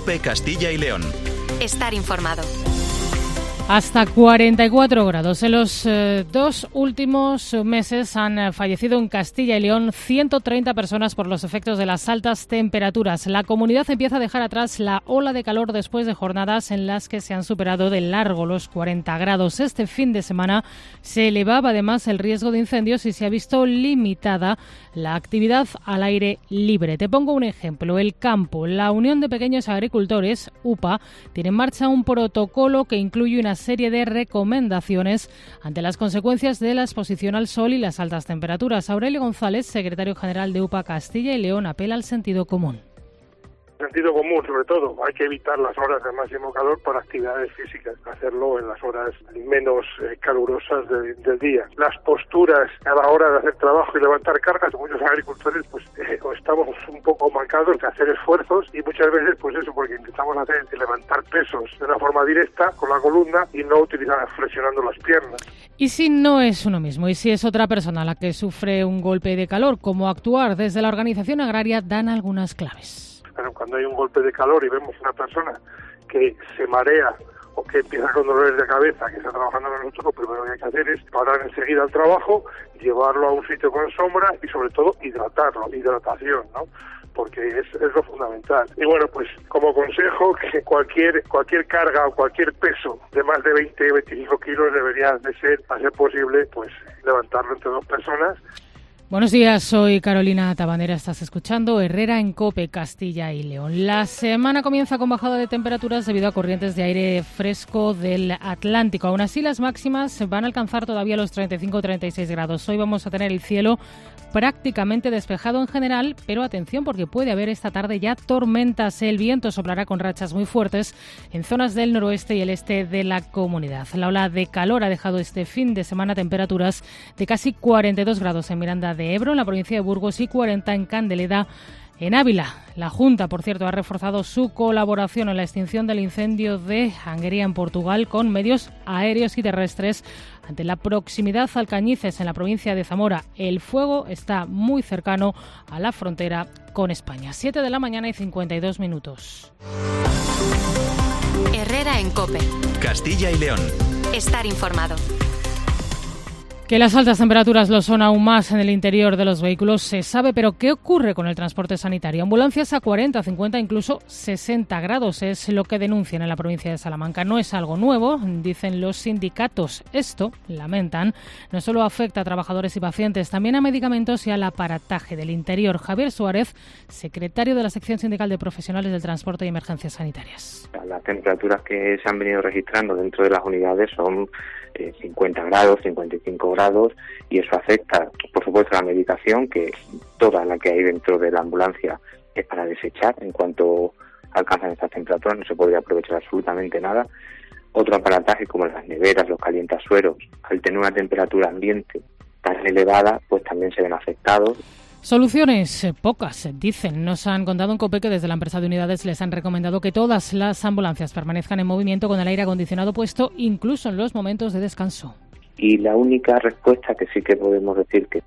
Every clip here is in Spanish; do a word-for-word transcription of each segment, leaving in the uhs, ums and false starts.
COPE Castilla y León. Estar informado. Hasta cuarenta y cuatro grados. En los eh, dos últimos meses han eh, fallecido en Castilla y León ciento treinta personas por los efectos de las altas temperaturas. La comunidad empieza a dejar atrás la ola de calor después de jornadas en las que se han superado de largo los cuarenta grados. Este fin de semana se elevaba además el riesgo de incendios y se ha visto limitada la actividad al aire libre. Te pongo un ejemplo. El campo. La Unión de Pequeños Agricultores, U P A, tiene en marcha un protocolo que incluye una serie de recomendaciones ante las consecuencias de la exposición al sol y las altas temperaturas. Aurelio González, secretario general de U P A Castilla y León, apela al sentido común. Sentido común, sobre todo, hay que evitar las horas de máximo calor para actividades físicas, hacerlo en las horas menos eh, calurosas de, del día. Las posturas a la hora de hacer trabajo y levantar cargas, muchos agricultores pues eh, estamos un poco mancados de hacer esfuerzos y muchas veces pues eso, porque intentamos hacer levantar pesos de una forma directa con la columna y no utilizar flexionando las piernas. ¿Y si no es uno mismo? ¿Y si es otra persona la que sufre un golpe de calor? ¿Cómo actuar? Desde la organización agraria dan algunas claves. Pero cuando hay un golpe de calor y vemos una persona que se marea o que empieza con dolores de cabeza, que está trabajando con nosotros, lo primero que hay que hacer es parar enseguida el trabajo, llevarlo a un sitio con sombra y sobre todo hidratarlo, hidratación, ¿no? Porque es, es lo fundamental. Y bueno, pues como consejo, que cualquier cualquier carga o cualquier peso de más de veinte a veinticinco kilos debería de ser, a ser posible, pues levantarlo entre dos personas. Buenos días, soy Carolina Tabanera, estás escuchando Herrera en COPE Castilla y León. La semana comienza con bajada de temperaturas debido a corrientes de aire fresco del Atlántico. Aún así, las máximas van a alcanzar todavía los treinta y cinco a treinta y seis grados. Hoy vamos a tener el cielo prácticamente despejado en general, pero atención porque puede haber esta tarde ya tormentas. El viento soplará con rachas muy fuertes en zonas del noroeste y el este de la comunidad. La ola de calor ha dejado este fin de semana temperaturas de casi cuarenta y dos grados en Miranda de Ebro, en la provincia de Burgos, y cuarenta en Candeleda, en Ávila. La Junta, por cierto, ha reforzado su colaboración en la extinción del incendio de Anguería en Portugal con medios aéreos y terrestres ante la proximidad al Cañices en la provincia de Zamora. El fuego está muy cercano a la frontera con España. siete de la mañana y cincuenta y dos minutos. Herrera en COPE. Castilla y León. Estar informado. Que las altas temperaturas lo son aún más en el interior de los vehículos se sabe, pero ¿qué ocurre con el transporte sanitario? Ambulancias a cuarenta, cincuenta, incluso sesenta grados es lo que denuncian en la provincia de Salamanca. No es algo nuevo, dicen los sindicatos. Esto, lamentan, no solo afecta a trabajadores y pacientes, también a medicamentos y al aparataje del interior. Javier Suárez, secretario de la sección sindical de profesionales del transporte y emergencias sanitarias. Las temperaturas que se han venido registrando dentro de las unidades son eh, cincuenta grados, cincuenta y cinco grados, y eso afecta, por supuesto, a la medicación, que toda la que hay dentro de la ambulancia es para desechar. En cuanto alcanzan estas temperaturas no se podría aprovechar absolutamente nada. Otro aparataje como las neveras, los calientasueros, al tener una temperatura ambiente tan elevada, pues también se ven afectados. Soluciones eh, pocas, dicen. Nos han contado en COPE que desde la empresa de unidades les han recomendado que todas las ambulancias permanezcan en movimiento con el aire acondicionado puesto, incluso en los momentos de descanso. Y la única respuesta que sí que podemos decir que...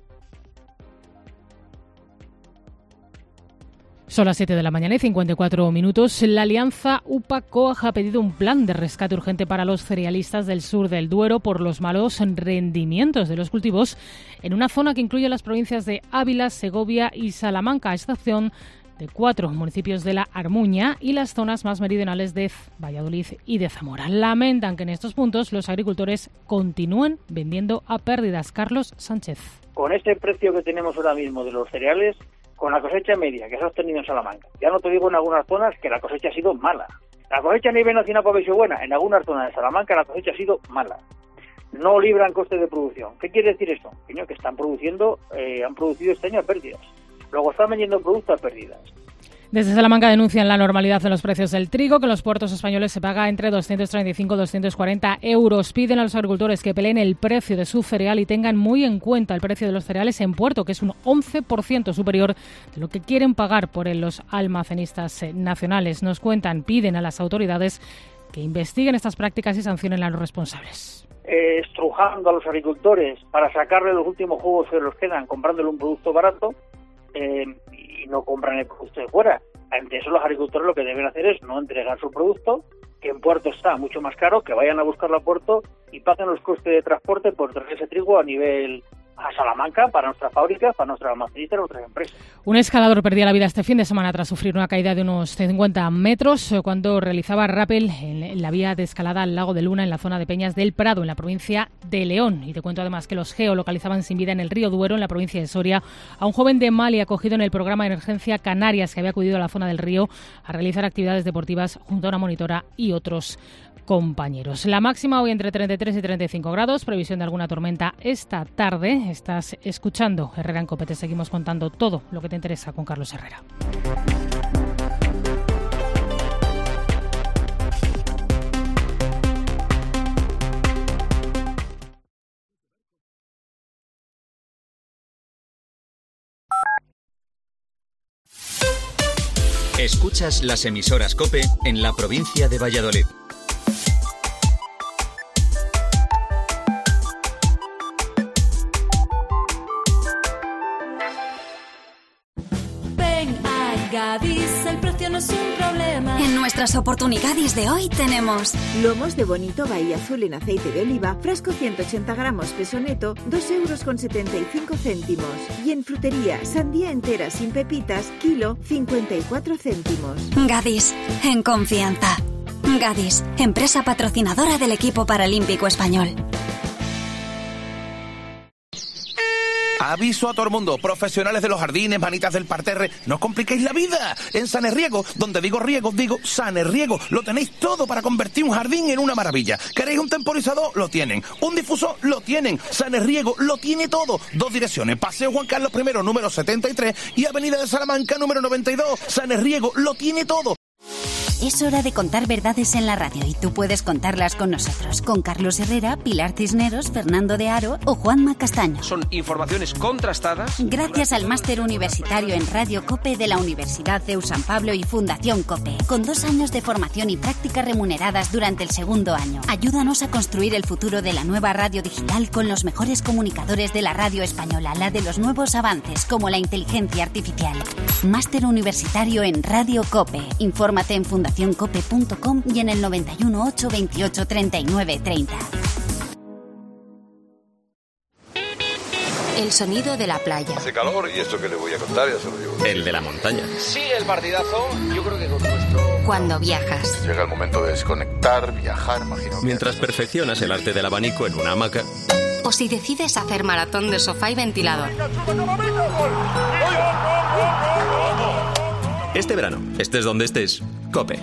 Son las siete de la mañana y cincuenta y cuatro minutos. La alianza U P A-C O A G ha pedido un plan de rescate urgente para los cerealistas del sur del Duero por los malos rendimientos de los cultivos en una zona que incluye las provincias de Ávila, Segovia y Salamanca, a excepción de cuatro municipios de la Armuña y las zonas más meridionales de Valladolid y de Zamora. Lamentan que en estos puntos los agricultores continúen vendiendo a pérdidas. Carlos Sánchez. Con este precio que tenemos ahora mismo de los cereales, con la cosecha media que se ha obtenido en Salamanca, ya no te digo en algunas zonas que la cosecha ha sido mala. La cosecha a nivel nacional puede ser buena, en algunas zonas de Salamanca la cosecha ha sido mala. No libran costes de producción. ¿Qué quiere decir esto? Coño, que están produciendo, eh, han producido este año a pérdidas. Luego están vendiendo productos a pérdidas. Desde Salamanca denuncian la normalidad en los precios del trigo, que en los puertos españoles se paga entre doscientos treinta y cinco y doscientos cuarenta euros. Piden a los agricultores que peleen el precio de su cereal y tengan muy en cuenta el precio de los cereales en puerto, que es un once por ciento superior de lo que quieren pagar por él los almacenistas nacionales. Nos cuentan, piden a las autoridades que investiguen estas prácticas y sancionen a los responsables. Eh, estrujando a los agricultores para sacarle los últimos jugos que los quedan, comprándole un producto barato, eh, y y no compran el producto de fuera. Ante eso los agricultores lo que deben hacer es no entregar su producto, que en puerto está mucho más caro, que vayan a buscarlo a puerto y paguen los costes de transporte por traer ese trigo a nivel a Salamanca, para nuestras fábricas, para nuestras almacenistas y nuestras empresas. Un escalador perdía la vida este fin de semana tras sufrir una caída de unos cincuenta metros cuando realizaba rappel en la vía de escalada al lago de Luna en la zona de Peñas del Prado, en la provincia de León. Y te cuento además que los geolocalizaban sin vida en el río Duero, en la provincia de Soria, a un joven de Mali acogido en el programa de emergencia Canarias, que había acudido a la zona del río a realizar actividades deportivas junto a una monitora y otros compañeros. La máxima hoy entre treinta y tres y treinta y cinco grados, previsión de alguna tormenta esta tarde. Estás escuchando Herrera en COPE, te seguimos contando todo lo que te interesa con Carlos Herrera. Escuchas las emisoras COPE en la provincia de Valladolid. Gadis, el precio no es un problema. En nuestras oportunidades de hoy tenemos lomos de bonito bahía azul en aceite de oliva, frasco ciento ochenta gramos, peso neto, dos euros con setenta y cinco céntimos. Y en frutería, sandía entera sin pepitas, kilo, cincuenta y cuatro céntimos. Gadis, en confianza. Gadis, empresa patrocinadora del equipo paralímpico español. Aviso a todo el mundo, profesionales de los jardines, manitas del parterre, no os compliquéis la vida. En Sanerriego, donde digo riego, digo Sanerriego, lo tenéis todo para convertir un jardín en una maravilla. ¿Queréis un temporizador? Lo tienen. ¿Un difusor? Lo tienen. Sanerriego lo tiene todo. Dos direcciones, Paseo Juan Carlos I, número setenta y tres, y Avenida de Salamanca, número noventa y dos. Sanerriego lo tiene todo. Es hora de contar verdades en la radio y tú puedes contarlas con nosotros, con Carlos Herrera, Pilar Cisneros, Fernando de Aro o Juanma Castaño. Son informaciones contrastadas. Gracias al máster universitario en Radio COPE de la Universidad C E U San Pablo y Fundación COPE, con dos años de formación y prácticas remuneradas durante el segundo año. Ayúdanos a construir el futuro de la nueva radio digital con los mejores comunicadores de la radio española, la de los nuevos avances como la inteligencia artificial. Máster universitario en Radio COPE. Infórmate en fundación cope punto com y en el noventa y uno ocho veintiocho treinta y nueve treinta. El sonido de la playa. Hace calor y esto que le voy a contar ya se lo digo. El de la montaña. Sí, el partidazo, yo creo que con nuestro... Cuando viajas. Llega el momento de desconectar, viajar, imagino. Mientras perfeccionas el arte del abanico en una hamaca. O si decides hacer maratón de sofá y ventilador. Este verano, estés donde estés, COPE.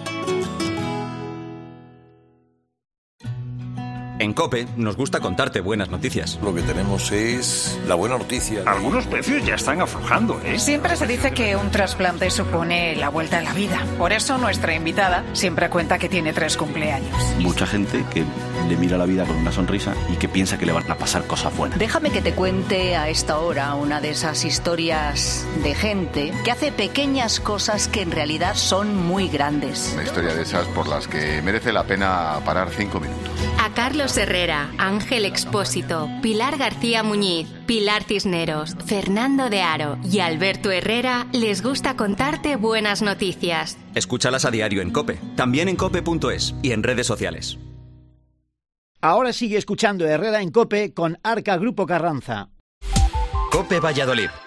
En COPE nos gusta contarte buenas noticias. Lo que tenemos es la buena noticia. Algunos precios ya están aflojando, ¿eh? Siempre se dice que un trasplante supone la vuelta a la vida. Por eso nuestra invitada siempre cuenta que tiene tres cumpleaños. Mucha gente que le mira la vida con una sonrisa y que piensa que le van a pasar cosas buenas. Déjame que te cuente a esta hora una de esas historias de gente que hace pequeñas cosas que en realidad son muy grandes. Una historia de esas por las que merece la pena parar cinco minutos. A Carlos Herrera, Ángel Expósito, Pilar García Muñiz, Pilar Cisneros, Fernando de Aro y Alberto Herrera les gusta contarte buenas noticias. Escúchalas a diario en COPE, también en cope punto es y en redes sociales. Ahora sigue escuchando Herrera en COPE con Arca Grupo Carranza. COPE Valladolid.